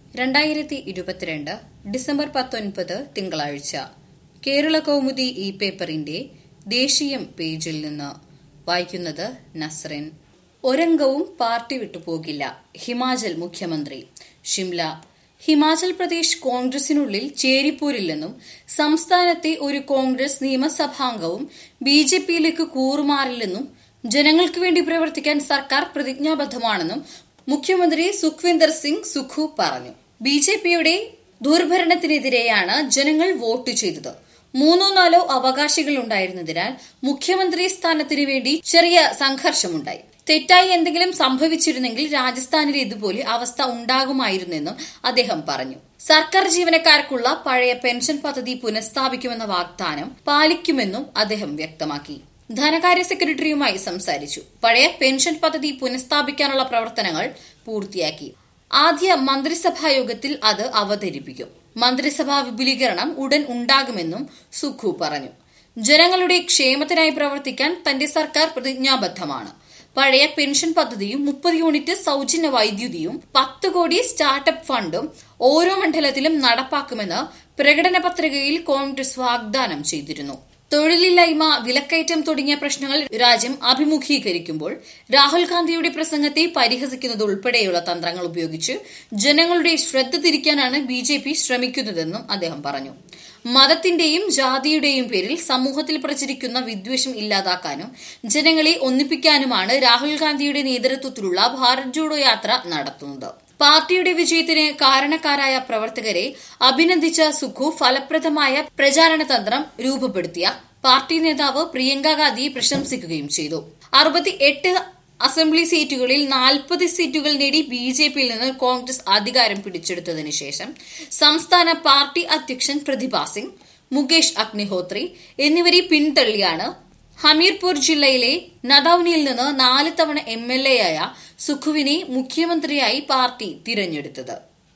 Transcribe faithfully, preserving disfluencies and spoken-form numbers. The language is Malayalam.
രണ്ടായിരത്തി ഇരുപത്തിരണ്ട് ഡിസംബർ പത്തൊൻപത് തിങ്കളാഴ്ച കേരള കൗമുദി ഇ പേപ്പറിന്റെ ദേശീയം പേജിൽ നിന്ന് വായിക്കുന്നത് നസ്റിൻ. ഒരംഗവും പാർട്ടി വിട്ടുപോകില്ല, ഹിമാചൽ മുഖ്യമന്ത്രി. ഷിംല. ഹിമാചൽ പ്രദേശ് കോൺഗ്രസിനുള്ളിൽ ചേരിപ്പോരില്ലെന്നും സംസ്ഥാനത്തെ ഒരു കോൺഗ്രസ് നിയമസഭാംഗവും ബി ജെ പിയിലേക്ക് കൂറുമാറില്ലെന്നും ജനങ്ങൾക്ക് വേണ്ടി പ്രവർത്തിക്കാൻ സർക്കാർ പ്രതിജ്ഞാബദ്ധമാണെന്നും മുഖ്യമന്ത്രി സുഖ്വിന്ദർ സിംഗ് സുഖു പറഞ്ഞു. ബി ജെ പിയുടെ ദുർഭരണത്തിനെതിരെയാണ് ജനങ്ങൾ വോട്ട് ചെയ്തത്. മൂന്നോ നാലോ അവകാശികൾ ഉണ്ടായിരുന്നതിനാൽ മുഖ്യമന്ത്രി സ്ഥാനത്തിനു വേണ്ടി ചെറിയ സംഘർഷമുണ്ടായി. തെറ്റായി എന്തെങ്കിലും സംഭവിച്ചിരുന്നെങ്കിൽ രാജസ്ഥാനിലെ ഇതുപോലെ അവസ്ഥ ഉണ്ടാകുമായിരുന്നെന്നും അദ്ദേഹം പറഞ്ഞു. സർക്കാർ ജീവനക്കാർക്കുള്ള പഴയ പെൻഷൻ പദ്ധതി പുനഃസ്ഥാപിക്കുമെന്ന വാഗ്ദാനം പാലിക്കുമെന്നും അദ്ദേഹം വ്യക്തമാക്കി. ധനകാര്യ സെക്രട്ടറിയുമായി സംസാരിച്ചു. പഴയ പെൻഷൻ പദ്ധതി പുനഃസ്ഥാപിക്കാനുള്ള പ്രവർത്തനങ്ങൾ പൂർത്തിയാക്കി. ആദ്യ മന്ത്രിസഭാ യോഗത്തിൽ അത് അവതരിപ്പിക്കും. മന്ത്രിസഭാ വിപുലീകരണം ഉടൻ ഉണ്ടാകുമെന്നും സുഖു പറഞ്ഞു. ജനങ്ങളുടെ ക്ഷേമത്തിനായി പ്രവർത്തിക്കാൻ തന്റെ സർക്കാർ പ്രതിജ്ഞാബദ്ധമാണ്. പഴയ പെൻഷൻ പദ്ധതിയും മുപ്പത് യൂണിറ്റ് സൌജന്യ വൈദ്യുതിയും പത്ത് കോടി സ്റ്റാർട്ടപ്പ് ഫണ്ടും ഓരോ മണ്ഡലത്തിലും നടപ്പാക്കുമെന്ന് പ്രകടന പത്രികയിൽ കോൺഗ്രസ് വാഗ്ദാനം ചെയ്തിരുന്നു. തൊഴിലില്ലായ്മ, വിലക്കയറ്റം തുടങ്ങിയ പ്രശ്നങ്ങൾ രാജ്യം അഭിമുഖീകരിക്കുമ്പോൾ രാഹുൽ ഗാന്ധിയുടെ പ്രസംഗത്തെ പരിഹസിക്കുന്നത് ഉൾപ്പെടെയുള്ള തന്ത്രങ്ങൾ ഉപയോഗിച്ച് ജനങ്ങളുടെ ശ്രദ്ധ തിരിക്കാനാണ് ബി ജെ പി ശ്രമിക്കുന്നതെന്നും അദ്ദേഹം പറഞ്ഞു. മതത്തിന്റെയും ജാതിയുടെയും പേരിൽ സമൂഹത്തിൽ പ്രചരിക്കുന്ന വിദ്വേഷം ഇല്ലാതാക്കാനും ജനങ്ങളെ ഒന്നിപ്പിക്കാനുമാണ് രാഹുൽ ഗാന്ധിയുടെ നേതൃത്വത്തിലുള്ള ഭാരത് ജോഡോ യാത്ര നടത്തുന്നത്. പാർട്ടിയുടെ വിജയത്തിന് കാരണക്കാരായ പ്രവർത്തകരെ അഭിനന്ദിച്ച സുഖു ഫലപ്രദമായ പ്രചാരണ തന്ത്രം രൂപപ്പെടുത്തിയ പാർട്ടി നേതാവ് പ്രിയങ്ക ഗാന്ധിയെ പ്രശംസിക്കുകയും ചെയ്തു. അറുപത്തിയെട്ട് അസംബ്ലി സീറ്റുകളിൽ നാൽപ്പത് സീറ്റുകൾ നേടി ബി ജെ പിയിൽ നിന്ന് കോൺഗ്രസ് അധികാരം പിടിച്ചെടുത്തതിനു ശേഷം സംസ്ഥാന പാർട്ടി അധ്യക്ഷൻ പ്രതിഭ സിംഗ്, മുകേഷ് അഗ്നിഹോത്രി എന്നിവരെ പിന്തള്ളിയാണ് ഹമീർപൂർ ജില്ലയിലെ നദൌനിയിൽ നിന്ന് നാല് തവണ എം എൽ എ ആയ സുഖുവിനെ മുഖ്യമന്ത്രിയായി പാർട്ടി തിരഞ്ഞെടുത്തത്.